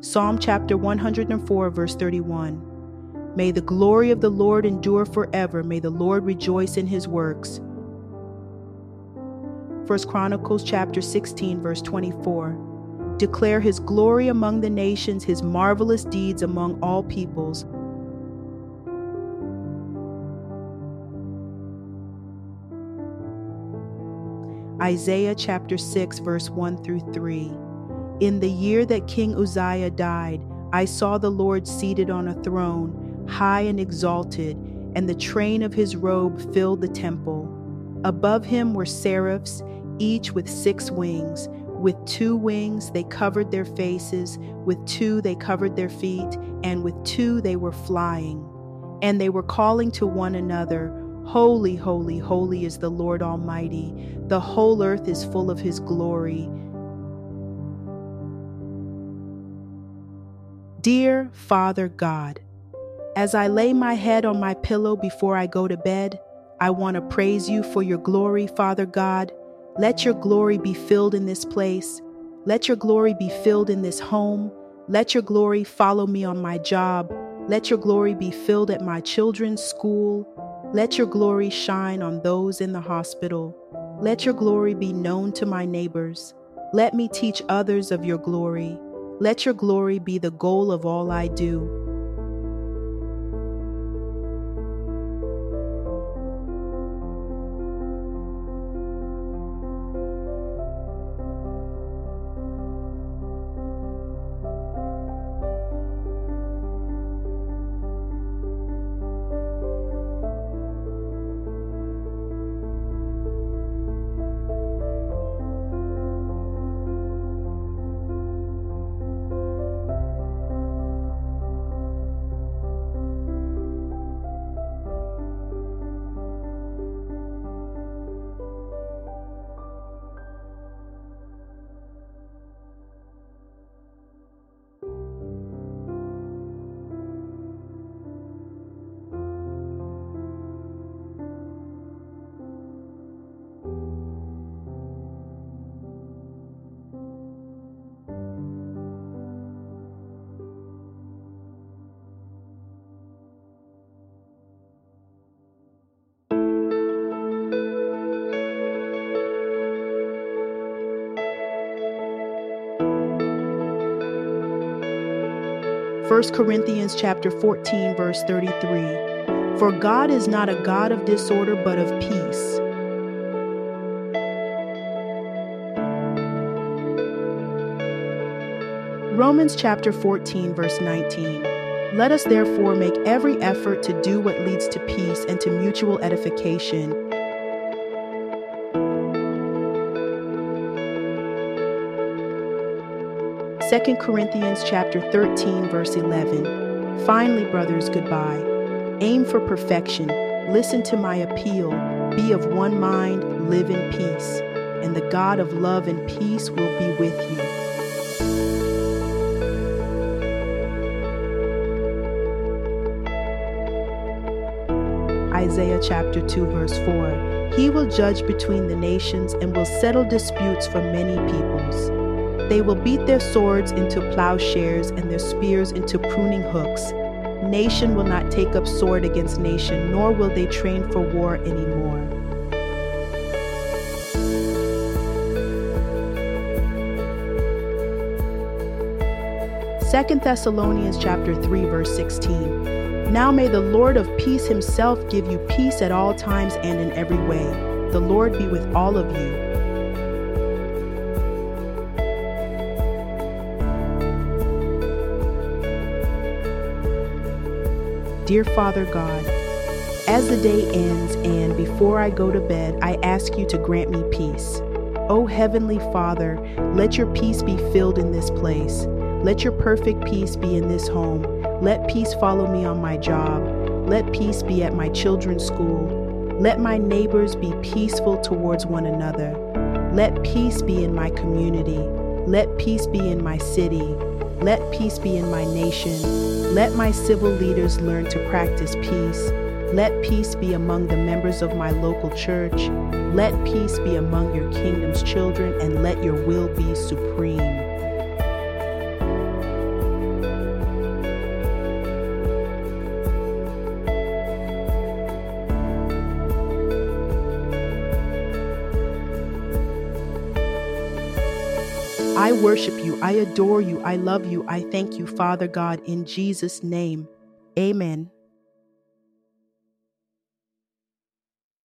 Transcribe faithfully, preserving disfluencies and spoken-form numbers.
Psalm chapter one hundred four, verse thirty-one. May the glory of the Lord endure forever. May the Lord rejoice in his works. First Chronicles chapter sixteen, verse twenty-four. Declare his glory among the nations, his marvelous deeds among all peoples. Isaiah chapter six, verse one through three. In the year that King Uzziah died, I saw the Lord seated on a throne, high and exalted, and the train of his robe filled the temple. Above him were seraphs, each with six wings. With two wings they covered their faces, with two they covered their feet, and with two they were flying. And they were calling to one another, Holy, holy, holy is the Lord Almighty. The whole earth is full of his glory. Dear Father God, as I lay my head on my pillow before I go to bed, I want to praise you for your glory, Father God. Let your glory be filled in this place. Let your glory be filled in this home. Let your glory follow me on my job. Let your glory be filled at my children's school. Let your glory shine on those in the hospital. Let your glory be known to my neighbors. Let me teach others of your glory. Let your glory be the goal of all I do. First Corinthians chapter fourteen, verse thirty-three. For God is not a God of disorder, but of peace. Romans chapter fourteen, verse nineteen. Let us therefore make every effort to do what leads to peace and to mutual edification. Second Corinthians chapter thirteen, verse eleven. Finally, brothers, goodbye. Aim for perfection. Listen to my appeal. Be of one mind, live in peace, and the God of love and peace will be with you. Isaiah chapter two, verse four. He will judge between the nations and will settle disputes for many peoples. They will beat their swords into plowshares and their spears into pruning hooks. Nation will not take up sword against nation, nor will they train for war anymore. Second Thessalonians chapter three, verse sixteen. Now may the Lord of peace himself give you peace at all times and in every way. The Lord be with all of you. Dear Father God, as the day ends and before I go to bed, I ask you to grant me peace. O Heavenly Father, let your peace be filled in this place. Let your perfect peace be in this home. Let peace follow me on my job. Let peace be at my children's school. Let my neighbors be peaceful towards one another. Let peace be in my community. Let peace be in my city. Let peace be in my nation. Let my civil leaders learn to practice peace. Let peace be among the members of my local church. Let peace be among your kingdom's children, and let your will be supreme. I worship you. I adore you. I love you. I thank you, Father God, in Jesus' name. Amen.